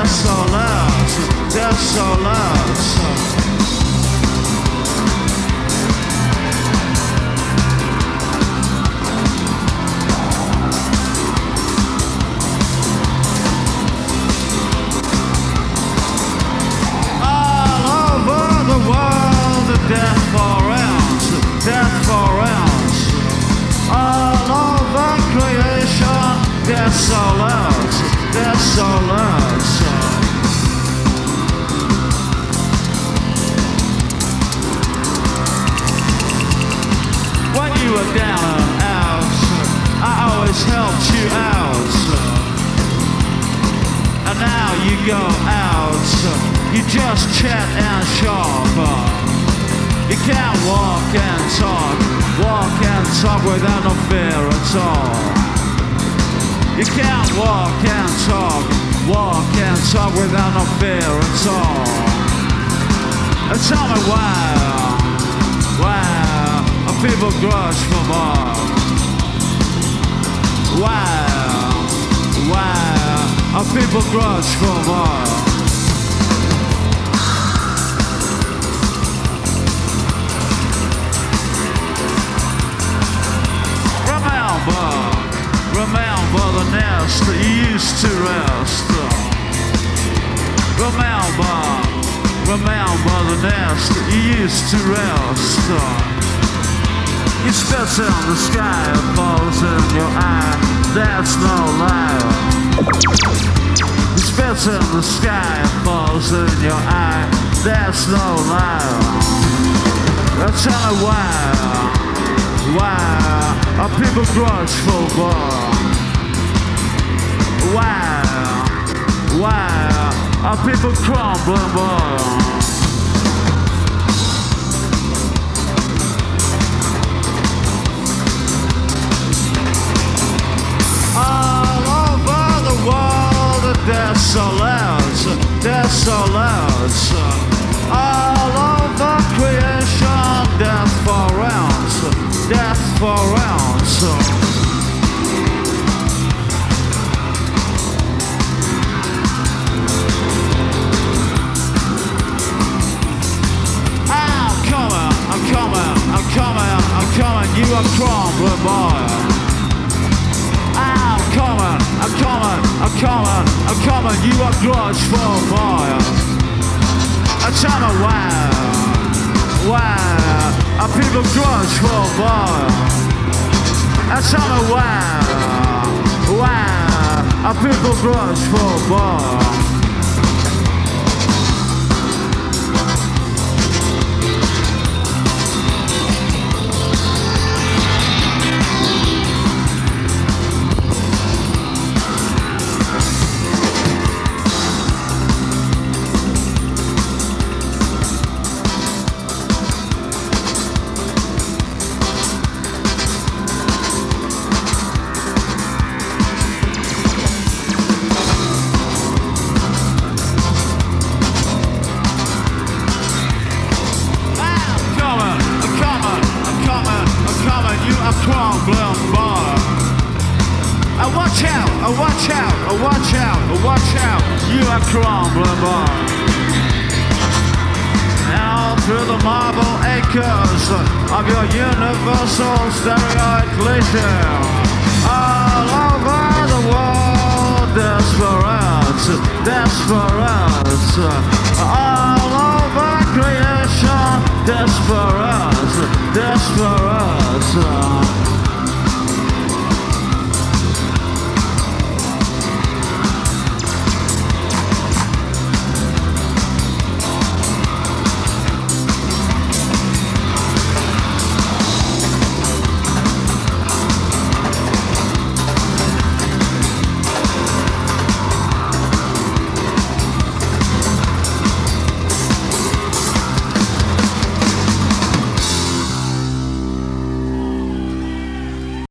desolate, desolate. Death for ounce, death for ounce. All over creation, desolate, desolate. When you were down and out, I always helped you out. And now you go out, you just chat and shop. You can't walk and talk without no fear at all. You can't walk and talk without no fear at all. And tell me why are people grudge for more? Why are people grudge for more? Remember the nest that you used to rest. Remember the nest that you used to rest. You spit in the sky, it falls in your eye. That's no lie. You spit in the sky, it falls in your eye. That's no lie. Now tell me why are people grudgeful, boy? Why are people crumbling, boy? All over the world, desolate, desolate. All over creation, death for ounce, death for ounce. I'm coming, you are crumbling, boy. I'm coming, you are grudgeful, boy. Tell me why are people grudgeful, boy? Tell me why are people grudgeful, boy? Watch out, you are crumbling, boy. Now through the marble acres of your universal stereoid collision, all over the world, desperate, all over creation, desperate.